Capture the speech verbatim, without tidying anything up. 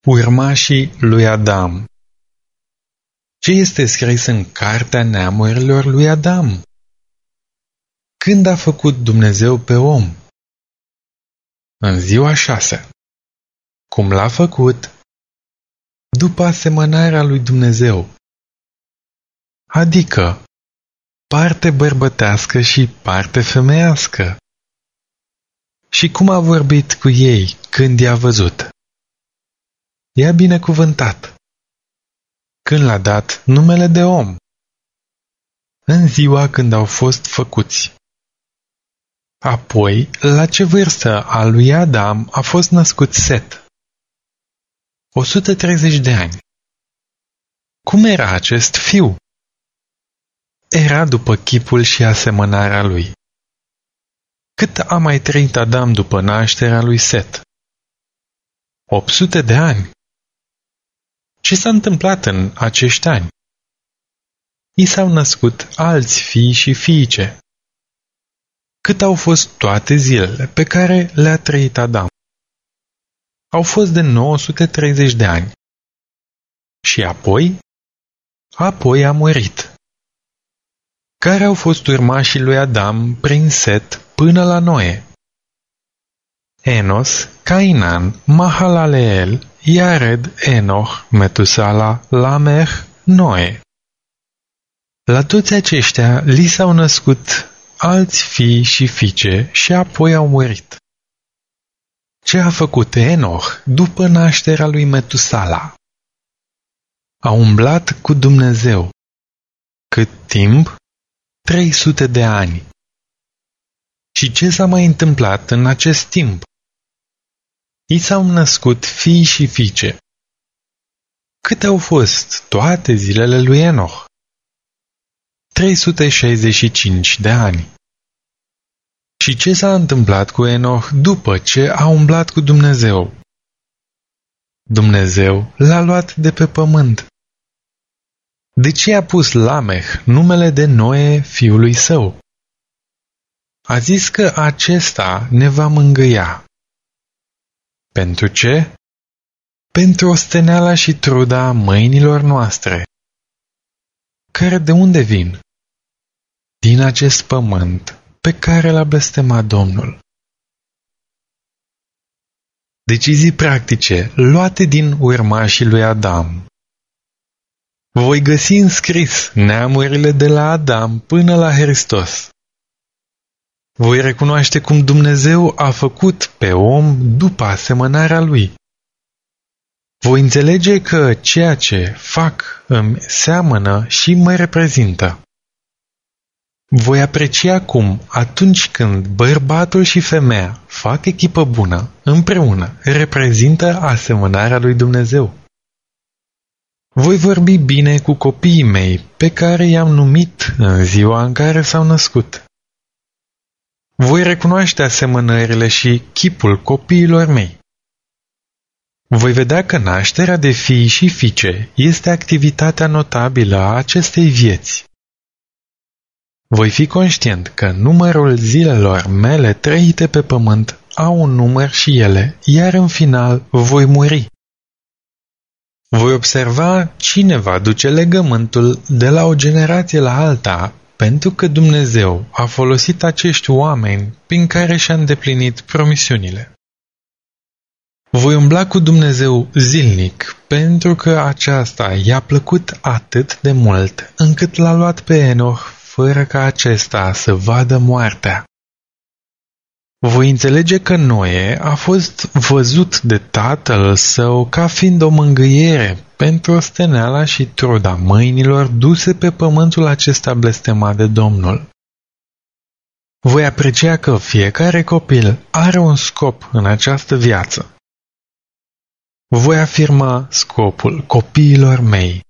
Urmașii lui Adam. Ce este scris în Cartea Neamurilor lui Adam? Când a făcut Dumnezeu pe om? În ziua șasea. Cum l-a făcut? După asemănarea lui Dumnezeu, adică parte bărbătească și parte femeiască. Și cum a vorbit cu ei când i-a văzut? I-a binecuvântat. Când l-a dat numele de om? În ziua când au fost făcuți. Apoi, la ce vârstă a lui Adam a fost născut Set? o sută treizeci de ani. Cum era acest fiu? Era după chipul și asemănarea lui. Cât a mai trăit Adam după nașterea lui Set? opt sute de ani. Ce s-a întâmplat în acești ani? I s-au născut alți fii și fiice. Cât au fost toate zilele pe care le-a trăit Adam? Au fost de nouă sute treizeci de ani. Și apoi? Apoi a murit. Care au fost urmașii lui Adam prin Set până la Noe? Enos, Cainan, Mahalaleel, Iared, Enoch, Metusala, Lamech, Noe. La toți aceștia li s-au născut alți fii și fiice și apoi au murit. Ce a făcut Enoch după nașterea lui Metusala? A umblat cu Dumnezeu. Cât timp? trei sute de ani. Și ce s-a mai întâmplat în acest timp? I s-au născut fii și fiice. Câte au fost toate zilele lui Enoch? trei sute șaizeci și cinci de ani. Și ce s-a întâmplat cu Enoch după ce a umblat cu Dumnezeu? Dumnezeu l-a luat de pe pământ. De ce a pus Lamech numele de Noe fiului său? A zis că acesta ne va mângâia. Pentru ce? Pentru osteneala și truda mâinilor noastre. Care de unde vin? Din acest pământ pe care l-a blestemat Domnul. Decizii practice luate din urmașii lui Adam. Voi găsi înscris neamurile de la Adam până la Hristos. Voi recunoaște cum Dumnezeu a făcut pe om după asemănarea lui. Voi înțelege că ceea ce fac îmi seamănă și mă reprezintă. Voi aprecia cum, atunci când bărbatul și femeia fac echipă bună, împreună, reprezintă asemănarea lui Dumnezeu. Voi vorbi bine cu copiii mei pe care i-am numit în ziua în care s-au născut. Voi recunoaște asemănările și chipul copiilor mei. Voi vedea că nașterea de fii și fiice este activitatea notabilă a acestei vieți. Voi fi conștient că numărul zilelor mele trăite pe pământ au un număr și ele, iar în final voi muri. Voi observa cine va duce legământul de la o generație la alta, pentru că Dumnezeu a folosit acești oameni prin care și-a îndeplinit promisiunile. Voi umbla cu Dumnezeu zilnic, pentru că aceasta i-a plăcut atât de mult, încât l-a luat pe Enoch, fără ca acesta să vadă moartea. Voi înțelege că Noe a fost văzut de tatăl său ca fiind o mângâiere pentru osteneala și truda mâinilor duse pe pământul acesta blestemat de Domnul. Voi aprecia că fiecare copil are un scop în această viață. Voi afirma scopul copiilor mei.